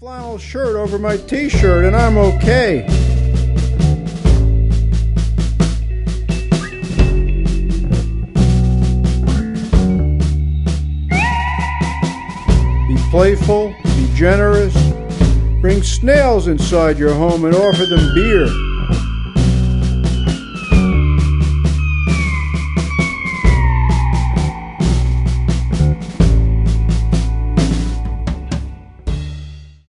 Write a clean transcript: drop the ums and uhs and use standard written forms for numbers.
flannel shirt over my t-shirt and I'm okay. Be playful, be generous, bring snails inside your home and offer them beer.